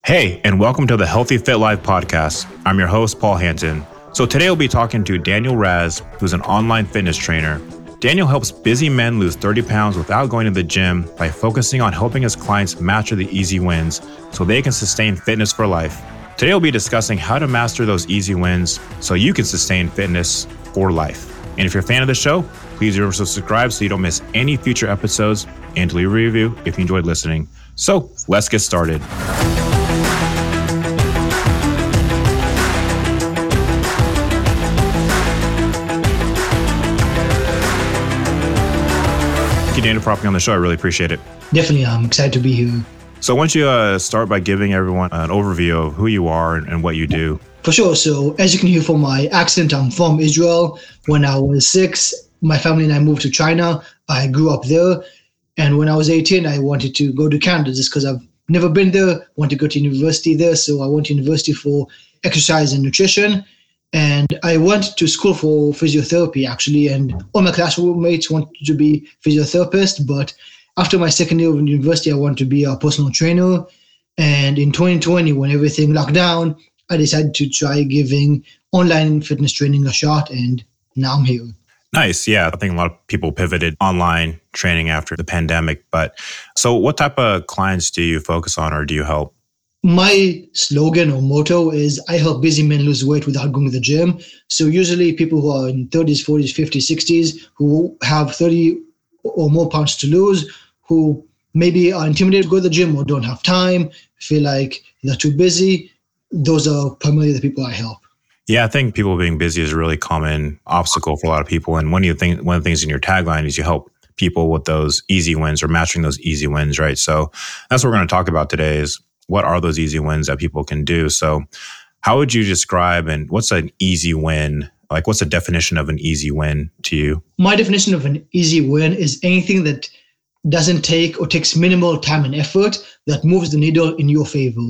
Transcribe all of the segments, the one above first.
Hey, and welcome to the Healthy Fit Life podcast. I'm your host, Paul Hanton. So today we'll be talking to Daniel Raz, who's an online fitness trainer. Daniel helps busy men lose 30 pounds without going to the gym by focusing on helping his clients master the easy wins so they can sustain fitness for life. Today we'll be discussing how to master those easy wins so you can sustain fitness for life. And if you're a fan of the show, please remember to subscribe so you don't miss any future episodes and to leave a review if you enjoyed listening. So let's get started. Thank you, Daniel, for being on the show. I really appreciate it. Definitely, I'm excited to be here. So why don't you start by giving everyone an overview of who you are and what you do? For sure. So as you can hear from my accent, I'm from Israel. When I was 6, my family and I moved to China. I grew up there. And when I was 18, I wanted to go to Canada just because I've never been there. Want to go to university there. So I went to university for exercise and nutrition. And I went to school for physiotherapy, actually, and all my classmates wanted to be physiotherapists. But after my second year of university, I wanted to be a personal trainer. And in 2020, when everything locked down, I decided to try giving online fitness training a shot, and now I'm here. Nice. Yeah, I think a lot of people pivoted online training after the pandemic. But so what type of clients do you focus on or do you help? My slogan or motto is I help busy men lose weight without going to the gym. So usually people who are in 30s, 40s, 50s, 60s, who have 30 or more pounds to lose, who maybe are intimidated to go to the gym or don't have time, feel like they're too busy. Those are primarily the people I help. Yeah, I think people being busy is a really common obstacle for a lot of people. And one of the things in your tagline is you help people with those easy wins or mastering those easy wins, right? So that's what we're going to talk about today is what are those easy wins that people can do? So how would you describe and what's an easy win? Like what's the definition of an easy win to you? My definition of an easy win is anything that doesn't take or takes minimal time and effort that moves the needle in your favor.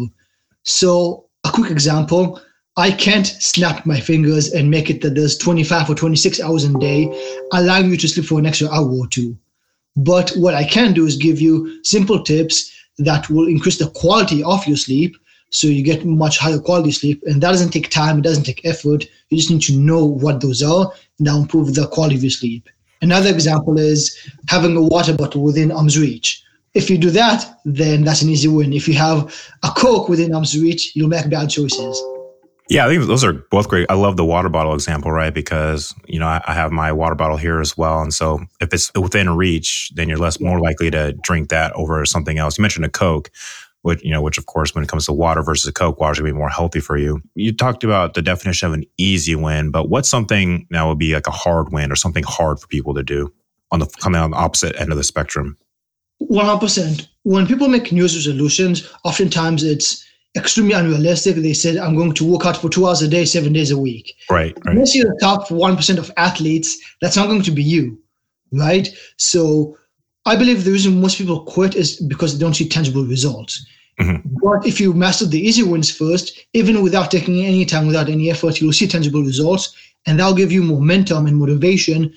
So a quick example, I can't snap my fingers and make it that there's 25 or 26 hours in a day, allowing you to sleep for an extra hour or two. But what I can do is give you simple tips that will increase the quality of your sleep so you get much higher quality sleep. And that doesn't take time, it doesn't take effort. You just need to know what those are and that'll improve the quality of your sleep. Another example is having a water bottle within arm's reach. If you do that, then that's an easy win. If you have a Coke within arm's reach, you'll make bad choices. Yeah, I think those are both great. I love the water bottle example, right? Because, I have my water bottle here as well. And so if it's within reach, then you're more likely to drink that over something else. You mentioned a Coke, which of course, when it comes to water versus a Coke, water's gonna be more healthy for you. You talked about the definition of an easy win, but what's something now would be like a hard win or something hard for people to do coming on the opposite end of the spectrum? 100%. When people make New Year's resolutions, oftentimes it's extremely unrealistic. They said, I'm going to work out for 2 hours a day, 7 days a week. Right. Unless you're the top 1% of athletes, that's not going to be you, right? So I believe the reason most people quit is because they don't see tangible results. Mm-hmm. But if you master the easy wins first, even without taking any time, without any effort, you'll see tangible results. And that'll give you momentum and motivation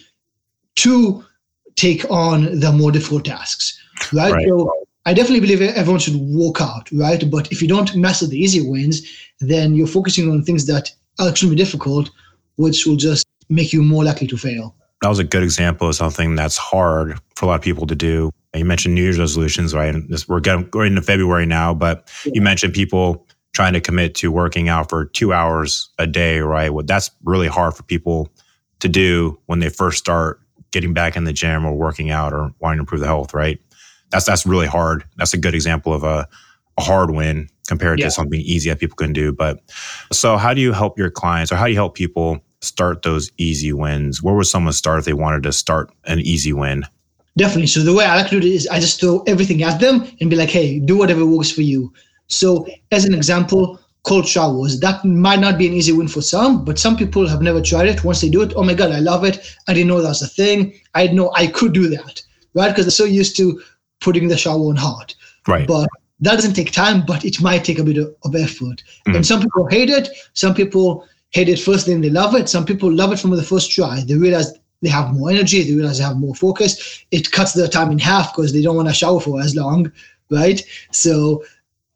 to take on the more difficult tasks, right? So I definitely believe everyone should work out, right? But if you don't master the easy wins, then you're focusing on things that are extremely difficult, which will just make you more likely to fail. That was a good example of something that's hard for a lot of people to do. You mentioned New Year's resolutions, right? And we're going into February now, but you mentioned people trying to commit to working out for 2 hours a day, right? Well, that's really hard for people to do when they first start getting back in the gym or working out or wanting to improve the health, right? That's really hard. That's a good example of a hard win compared to something easy that people can do. But so how do you help your clients or how do you help people start those easy wins? Where would someone start if they wanted to start an easy win? Definitely. So the way I like to do it is I just throw everything at them and be like, hey, do whatever works for you. So as an example, cold showers. That might not be an easy win for some, but some people have never tried it. Once they do it, oh my God, I love it. I didn't know that was a thing. I didn't know I could do that, right? Because they're so used to putting the shower on hot. Right. But that doesn't take time, but it might take a bit of effort. Mm. And some people hate it. Some people hate it first, then they love it. Some people love it from the first try. They realize they have more energy. They realize they have more focus. It cuts their time in half because they don't want to shower for as long, right? So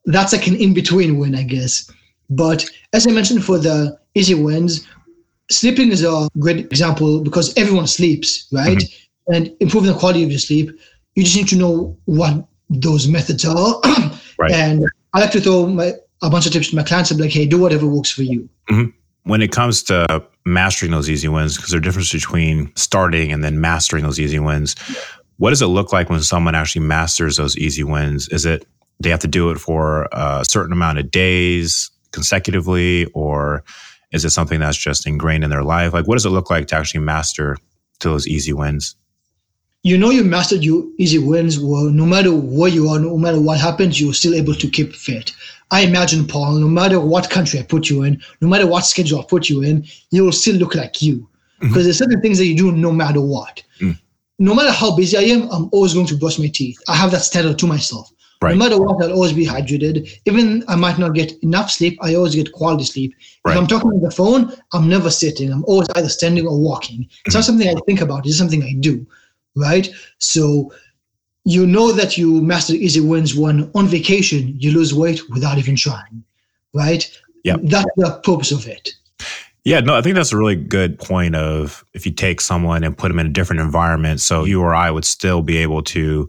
that's like an in-between win, I guess. But as I mentioned, for the easy wins, sleeping is a great example because everyone sleeps, right? Mm-hmm. And improving the quality of your sleep, you just need to know what those methods are. Right. And I like to throw a bunch of tips to my clients and be like, hey, do whatever works for you. Mm-hmm. When it comes to mastering those easy wins, because there's a difference between starting and then mastering those easy wins, what does it look like when someone actually masters those easy wins? Is it they have to do it for a certain amount of days consecutively, or is it something that's just ingrained in their life? Like, what does it look like to actually master to those easy wins? You know you mastered your easy wins where no matter where you are, no matter what happens, you're still able to keep fit. I imagine, Paul, no matter what country I put you in, no matter what schedule I put you in, you will still look like you. Because there's certain things that you do no matter what. No matter how busy I am, I'm always going to brush my teeth. I have that standard to myself. Right. No matter what, I'll always be hydrated. Even I might not get enough sleep, I always get quality sleep. Right. If I'm talking on the phone, I'm never sitting. I'm always either standing or walking. It's not something I think about. It's something I do, right? So you know that you master easy wins when on vacation, you lose weight without even trying, right? Yeah, that's the purpose of it. Yeah, no, I think that's a really good point of if you take someone and put them in a different environment, so you or I would still be able to,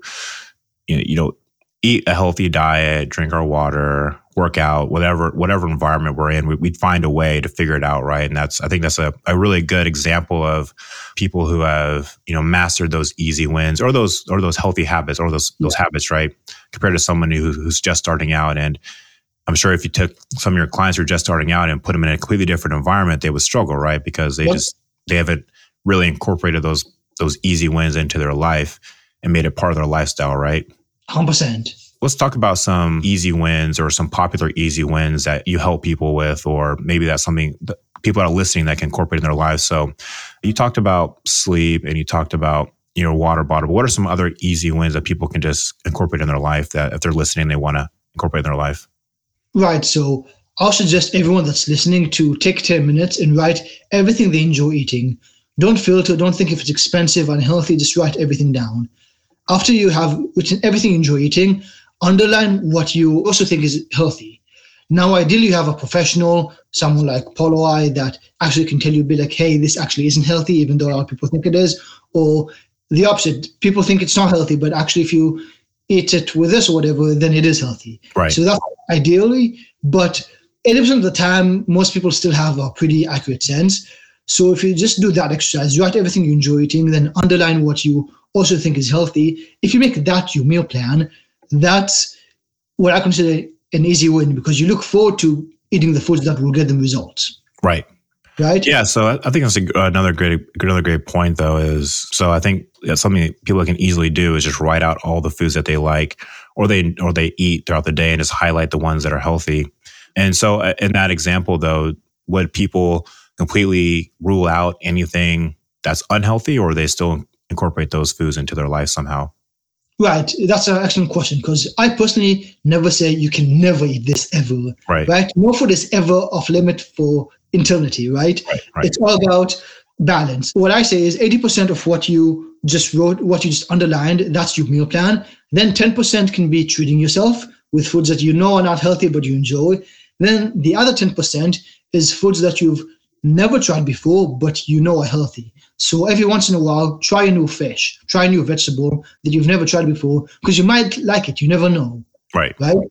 eat a healthy diet, drink our water, work out, whatever environment we're in, we'd find a way to figure it out, right? And I think that's a really good example of people who have, mastered those easy wins or those healthy habits or those habits, right? Compared to someone who's just starting out. And I'm sure if you took some of your clients who are just starting out and put them in a completely different environment, they would struggle, right? Because they haven't really incorporated those easy wins into their life and made it part of their lifestyle, right? 100%. Let's talk about some easy wins or some popular easy wins that you help people with, or maybe that's something that people that are listening that can incorporate in their lives. So you talked about sleep and you talked about your water bottle. But what are some other easy wins that people can just incorporate in their life that if they're listening, they want to incorporate in their life? Right. So I'll suggest everyone that's listening to take 10 minutes and write everything they enjoy eating. Don't filter. Don't think if it's expensive, unhealthy. Just write everything down. After you have written everything you enjoy eating, underline what you also think is healthy. Now, ideally, you have a professional, someone like Paul or I, that actually can tell you, be like, hey, this actually isn't healthy, even though a lot of people think it is. Or the opposite. People think it's not healthy, but actually, if you eat it with this or whatever, then it is healthy. Right. So that's ideally, but 80% of the time, most people still have a pretty accurate sense. So if you just do that exercise, write everything you enjoy eating, then underline what you also think is healthy. If you make that your meal plan, that's what I consider an easy win because you look forward to eating the foods that will get them results. Right. Right. Yeah. So I think that's another great point though is, so I think that's something people can easily do is just write out all the foods that they like or they eat throughout the day and just highlight the ones that are healthy. And so in that example though, would people completely rule out anything that's unhealthy or they still incorporate those foods into their life somehow? Right. That's an excellent question because I personally never say you can never eat this ever. Right. No food is ever off limit for eternity, right? It's all about balance. What I say is 80% of what you just wrote, what you just underlined, that's your meal plan. Then 10% can be treating yourself with foods that you know are not healthy, but you enjoy. Then the other 10% is foods that you've never tried before, but you know are healthy. So every once in a while, try a new fish, try a new vegetable that you've never tried before, because you might like it. You never know. Right.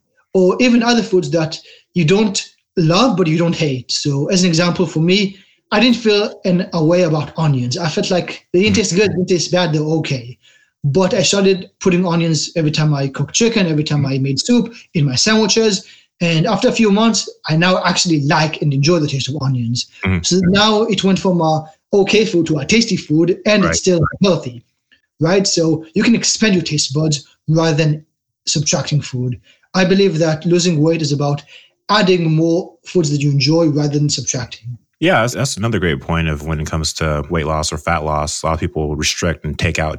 Or even other foods that you don't love, but you don't hate. So as an example, for me, I didn't feel a way about onions. I felt like they didn't taste good, they didn't taste bad, they're okay. But I started putting onions every time I cooked chicken, every time I made soup, in my sandwiches. And after a few months, I now actually like and enjoy the taste of onions. Mm-hmm. So now it went from a okay food to a tasty food, and it's still healthy, right? So you can expand your taste buds rather than subtracting food. I believe that losing weight is about adding more foods that you enjoy rather than subtracting. Yeah, that's another great point of when it comes to weight loss or fat loss. A lot of people restrict and take out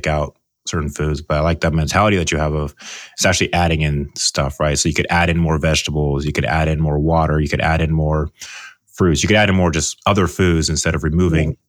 certain foods, but I like that mentality that you have of it's actually adding in stuff, right? So you could add in more vegetables, you could add in more water, you could add in more fruits, you could add in more just other foods instead of removing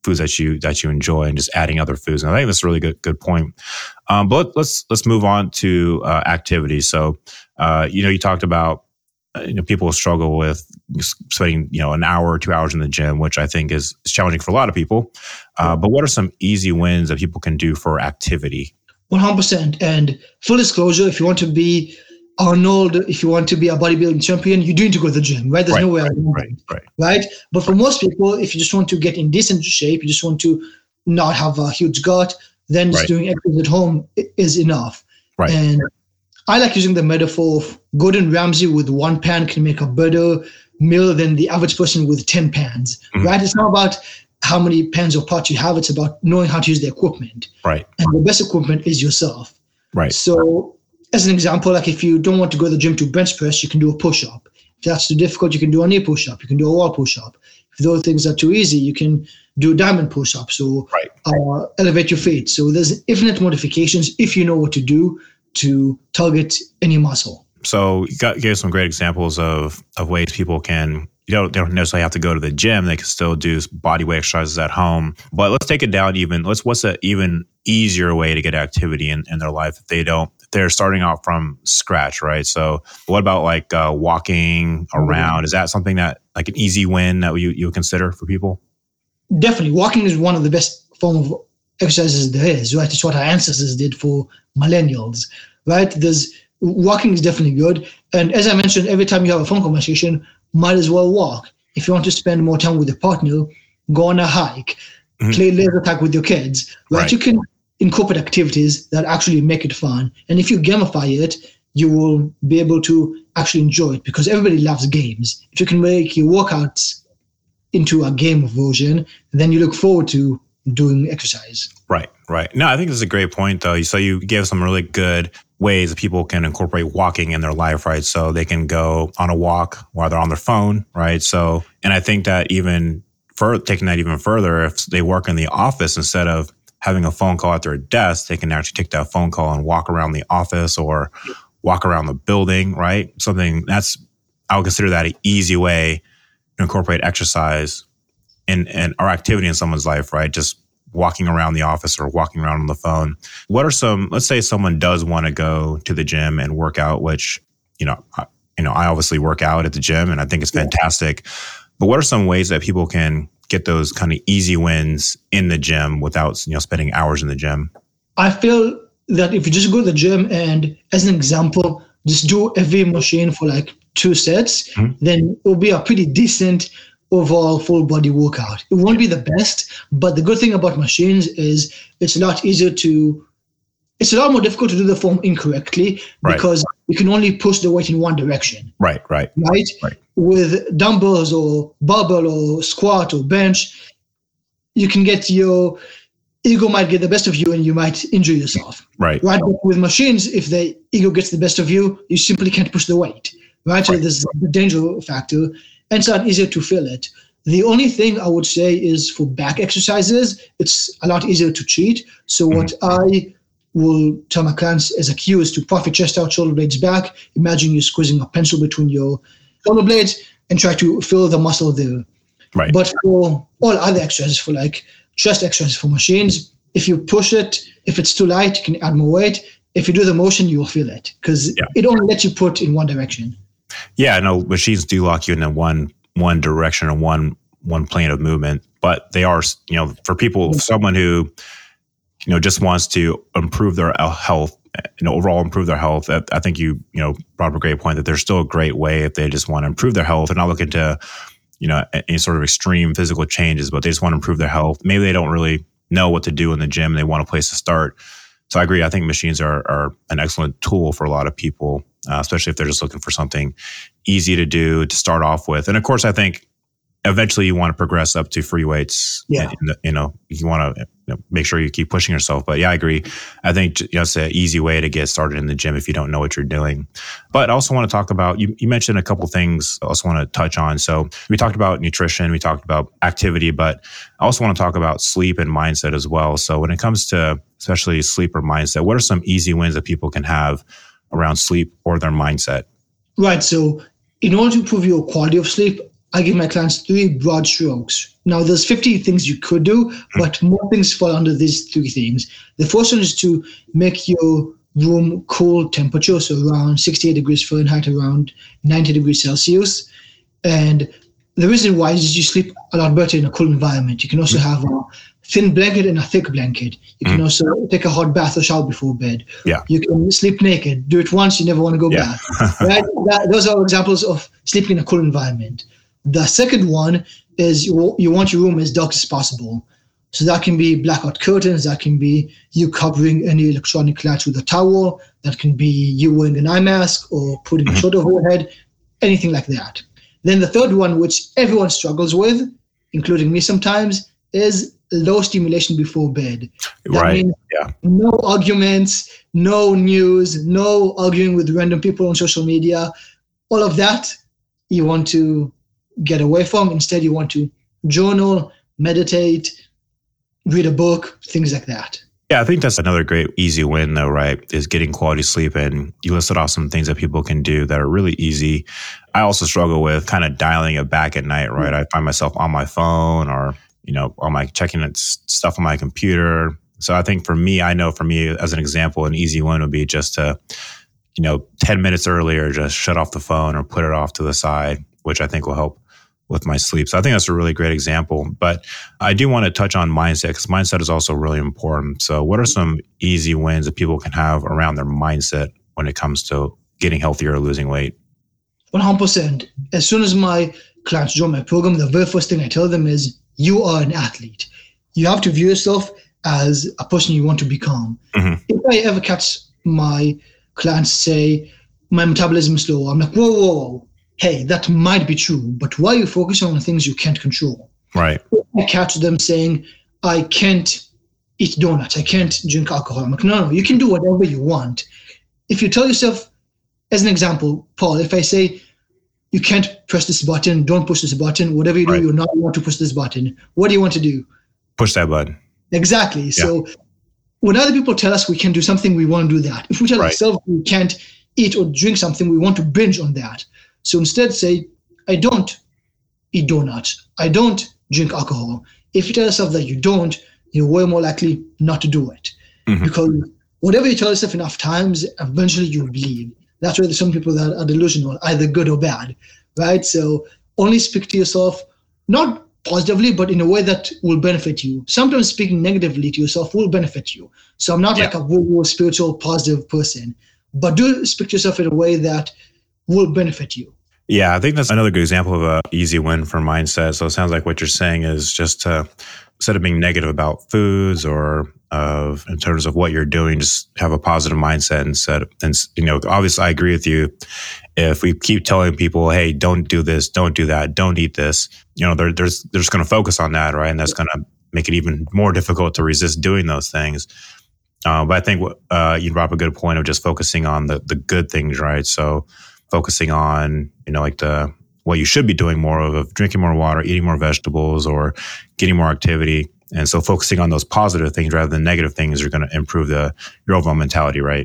foods that you enjoy and just adding other foods. And I think that's a really good point. But let's move on to activity. So, you talked about people struggle with spending an hour or 2 hours in the gym, which I think is challenging for a lot of people. But what are some easy wins that people can do for activity? 100%. And full disclosure, if you want to be Arnold, if you want to be a bodybuilding champion, you do need to go to the gym, right? There's no way around it, right? But for most people, if you just want to get in decent shape, you just want to not have a huge gut, then just doing exercise at home is enough. Right. And I like using the metaphor of Gordon Ramsay with one pan can make a better meal than the average person with 10 pans, right? It's not about how many pans or pots you have. It's about knowing how to use the equipment. Right. And the best equipment is yourself. Right. So as an example, like if you don't want to go to the gym to bench press, you can do a push-up. If that's too difficult, you can do a knee push-up. You can do a wall push-up. If those things are too easy, you can do diamond push-ups or elevate your feet. So there's infinite modifications if you know what to do to target any muscle. So you gave some great examples of ways people can, they don't necessarily have to go to the gym. They can still do body weight exercises at home. But let's take it down what's an even easier way to get activity in their life if they're starting out from scratch, right? So what about like walking around? Is that something that like an easy win that you would consider for people? Definitely. Walking is one of the best form of exercises there is, right? It's what our ancestors did for millennials, right? Walking is definitely good. And as I mentioned, every time you have a phone conversation, might as well walk. If you want to spend more time with your partner, go on a hike, play laser tag with your kids, right? You can incorporate activities that actually make it fun. And if you gamify it, you will be able to actually enjoy it because everybody loves games. If you can make your workouts into a game version, then you look forward to doing exercise. Right. No, I think this is a great point, though. So you gave some really good ways that people can incorporate walking in their life, right? So they can go on a walk while they're on their phone, right? So, and I think that taking that even further, if they work in the office, instead of having a phone call at their desk, they can actually take that phone call and walk around the office or walk around the building, right? I would consider that an easy way to incorporate exercise and our activity in someone's life, right? Just walking around the office or walking around on the phone. What are let's say someone does want to go to the gym and work out, which, I obviously work out at the gym and I think it's fantastic. But what are some ways that people can get those kind of easy wins in the gym without, spending hours in the gym? I feel that if you just go to the gym and, as an example, just do every machine for like 2 sets, then it will be a pretty decent overall full body workout. It won't be the best, but the good thing about machines is it's a lot more difficult to do the form incorrectly because you can only push the weight in one direction. Right. With dumbbells or barbell or squat or bench, you can get your ego might get the best of you and you might injure yourself. Right. But with machines, if the ego gets the best of you, you simply can't push the weight. Right. So there's the danger factor. And it's not easier to feel it. The only thing I would say is for back exercises, it's a lot easier to cheat. So what I will tell my clients as a cue is to puff your chest out, shoulder blades back. Imagine you're squeezing a pencil between your shoulder blades and try to feel the muscle there. Right. But for all other exercises, for like chest exercises for machines, if you push it, if it's too light, you can add more weight. If you do the motion, you will feel it because it only lets you put in one direction. Yeah, no, machines do lock you into one direction or one plane of movement, but they are, for people, someone who, just wants to improve their health, overall improve their health. I think you brought up a great point that there's still a great way if they just want to improve their health and not look into, any sort of extreme physical changes, but they just want to improve their health. Maybe they don't really know what to do in the gym and they want a place to start. So I agree. I think machines are an excellent tool for a lot of people, especially if they're just looking for something easy to do to start off with. And of course, I think eventually you want to progress up to free weights. Yeah. You want to make sure you keep pushing yourself. But yeah, I agree. I think it's an easy way to get started in the gym if you don't know what you're doing. But I also want to talk about, you mentioned a couple things I also want to touch on. So we talked about nutrition, we talked about activity, but I also want to talk about sleep and mindset as well. So when it comes to especially sleep or mindset, what are some easy wins that people can have around sleep or their mindset? Right. So in order to improve your quality of sleep, I give my clients 3 broad strokes. Now, there's 50 things you could do, but more things fall under these 3 things. The first one is to make your room cool temperature, so around 68 degrees Fahrenheit, around 90 degrees Celsius. And the reason why is you sleep a lot better in a cool environment. You can also have a thin blanket and a thick blanket. You can also take a hot bath or shower before bed. Yeah. You can sleep naked. Do it once, you never want to go back. Right? Those are examples of sleeping in a cool environment. The second one is you want your room as dark as possible. So that can be blackout curtains. That can be you covering any electronic lights with a towel. That can be you wearing an eye mask or putting a shirt over your head, anything like that. Then the third one, which everyone struggles with, including me sometimes, is low stimulation before bed. That means no arguments, no news, no arguing with random people on social media. All of that you want to get away from. Instead, you want to journal, meditate, read a book, things like that. Yeah, I think that's another great easy win though, right? Is getting quality sleep. And you listed off some things that people can do that are really easy. I also struggle with kind of dialing it back at night, right? I find myself on my phone or, on my checking stuff on my computer. So I think I know for me, as an example, an easy one would be just to, 10 minutes earlier, just shut off the phone or put it off to the side, which I think will help with my sleep. So I think that's a really great example. But I do want to touch on mindset because mindset is also really important. So what are some easy wins that people can have around their mindset when it comes to getting healthier or losing weight? 100%. As soon as my clients join my program, the very first thing I tell them is you are an athlete. You have to view yourself as a person you want to become. If I ever catch my clients say, my metabolism is slow, I'm like, whoa. Hey, that might be true, but why are you focusing on things you can't control? Right. I catch them saying, I can't eat donuts, I can't drink alcohol. I'm like, no, you can do whatever you want. If you tell yourself, as an example, Paul, if I say, you can't press this button, don't push this button, whatever you do, you're not want to push this button. What do you want to do? Push that button. Exactly. Yeah. So when other people tell us we can do something, we want to do that. If we tell ourselves we can't eat or drink something, we want to binge on that. So instead say, I don't eat donuts. I don't drink alcohol. If you tell yourself that you don't, you're way more likely not to do it. Because whatever you tell yourself enough times, eventually you'll believe. That's why there's some people that are delusional, either good or bad, right? So only speak to yourself, not positively, but in a way that will benefit you. Sometimes speaking negatively to yourself will benefit you. So I'm not like a woo-woo spiritual positive person, but do speak to yourself in a way that will benefit you. Yeah, I think that's another good example of an easy win for mindset. So it sounds like what you're saying is just to, instead of being negative about foods or in terms of what you're doing, just have a positive mindset instead. And obviously I agree with you. If we keep telling people, hey, don't do this, don't do that, don't eat this, they're just going to focus on that, right? And that's going to make it even more difficult to resist doing those things. But I think you brought up a good point of just focusing on the good things, right? So focusing on, what you should be doing more of drinking more water, eating more vegetables, or getting more activity. And so focusing on those positive things rather than negative things are going to improve your overall mentality, right?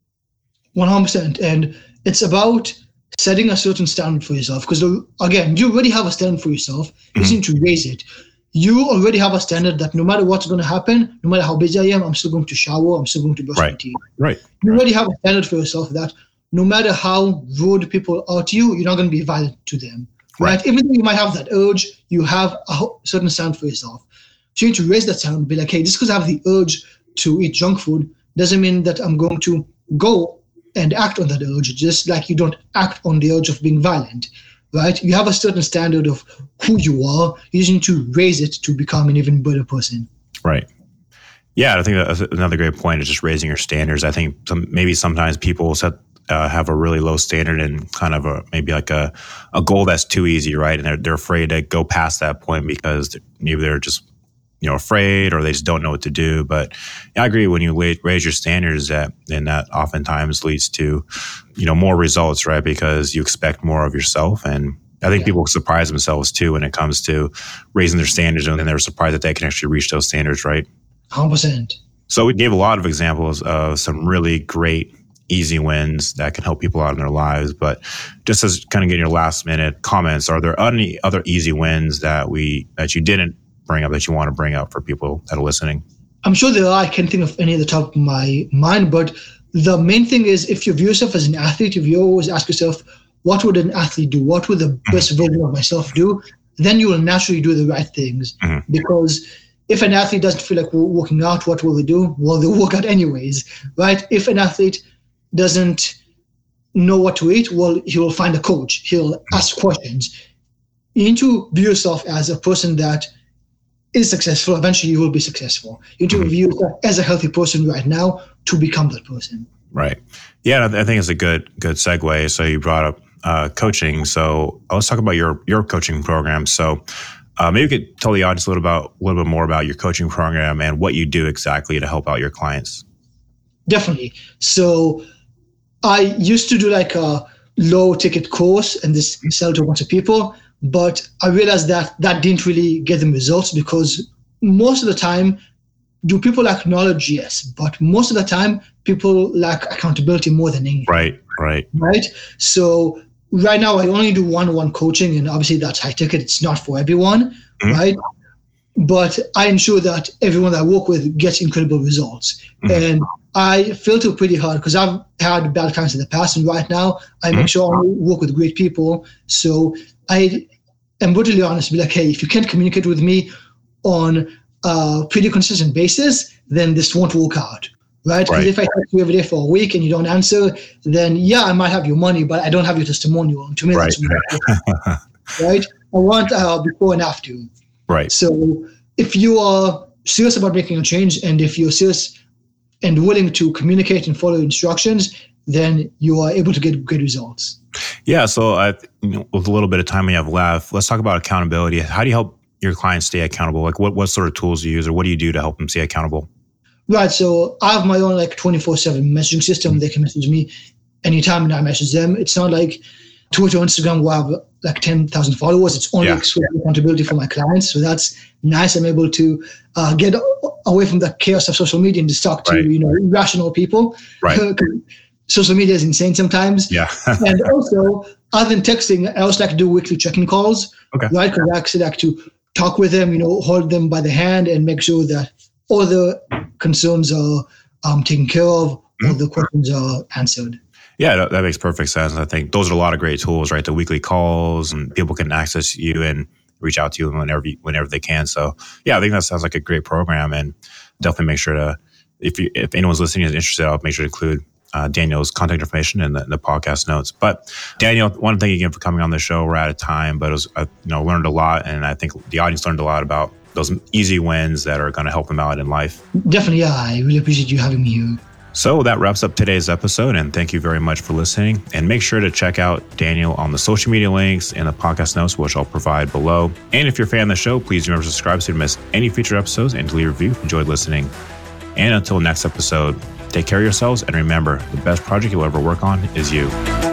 100%. And it's about setting a certain standard for yourself. Because again, you already have a standard for yourself. You just need to raise it. You already have a standard that no matter what's going to happen, no matter how busy I am, I'm still going to shower, I'm still going to brush my teeth. Right. You already have a standard for yourself that no matter how rude people are to you, you're not going to be violent to them. Right? Even though you might have that urge, you have a certain standard for yourself. So you need to raise that sound and be like, hey, just because I have the urge to eat junk food doesn't mean that I'm going to go and act on that urge, just like you don't act on the urge of being violent, right? You have a certain standard of who you are. You just need to raise it to become an even better person. Right. Yeah, I think that's another great point is just raising your standards. I think maybe sometimes people have a really low standard and kind of maybe like a goal that's too easy, right? And they're afraid to go past that point because maybe they're just afraid or they just don't know what to do. But I agree when you raise your standards, then that oftentimes leads to, more results, right? Because you expect more of yourself. And I think people surprise themselves too when it comes to raising their standards and they're surprised that they can actually reach those standards, right? 100%. So we gave a lot of examples of some really great, easy wins that can help people out in their lives. But just as kind of getting your last minute comments, are there any other easy wins that you didn't bring up that you want to bring up for people that are listening? I'm sure there are. I can't think of any at the top of my mind, but the main thing is, if you view yourself as an athlete, if you always ask yourself, what would an athlete do? What would the best version of myself do? Then you will naturally do the right things. Because if an athlete doesn't feel like working out, what will they do? Well, they'll work out anyways, right? If an athlete doesn't know what to eat, well, he will find a coach. He'll ask questions. You need to view yourself as a person that is successful. Eventually, you will be successful. You need to view yourself as a healthy person right now to become that person. Right. Yeah, I think it's a good segue. So you brought up coaching. So let's talk about your coaching program. So maybe you could tell the audience a little bit more about your coaching program and what you do exactly to help out your clients. Definitely. So I used to do like a low ticket course and this sell to a bunch of people, but I realized that didn't really get them results, because most of the time, do people lack knowledge? Yes. But most of the time, people lack accountability more than anything. Right. So right now, I only do one-on-one coaching, and obviously that's high ticket. It's not for everyone, right? But I ensure that everyone that I work with gets incredible results. And I filter pretty hard because I've had bad clients in the past, and right now I make sure I work with great people. So I am brutally honest, be like, hey, if you can't communicate with me on a pretty consistent basis, then this won't work out. Right? Because if I text you every day for a week and you don't answer, then yeah, I might have your money, but I don't have your testimonial. And to me, that's right. I want before and after. Right. So if you are serious about making a change, and if you're serious and willing to communicate and follow instructions, then you are able to get good results. Yeah. So with a little bit of time we have left, let's talk about accountability. How do you help your clients stay accountable? Like what sort of tools do you use, or what do you do to help them stay accountable? Right. So I have my own 24/7 messaging system. They can message me anytime and I message them. It's not like Twitter or Instagram where I have 10,000 followers. It's only accountability for my clients. So that's nice. I'm able to get away from the chaos of social media and just talk to rational people. Right. Social media is insane sometimes. Yeah. And also, other than texting, I also like to do weekly check-in calls. Okay. Right. Because I actually like to talk with them, hold them by the hand and make sure that all the concerns are taken care of, all the questions are answered. Yeah, that makes perfect sense. I think those are a lot of great tools, right? The weekly calls, and people can access you and reach out to you whenever they can. So yeah, I think that sounds like a great program, and definitely make sure to, if anyone's listening is interested, I'll make sure to include Daniel's contact information in the podcast notes. But Daniel, I want to thank you again for coming on the show. We're out of time, but learned a lot, and I think the audience learned a lot about those easy wins that are going to help them out in life. Definitely, yeah. I really appreciate you having me here. So that wraps up today's episode, and thank you very much for listening. And make sure to check out Daniel on the social media links and the podcast notes, which I'll provide below. And if you're a fan of the show, please remember to subscribe so you don't miss any future episodes, and to leave a review if you enjoyed listening. And until next episode, take care of yourselves, and remember, the best project you'll ever work on is you.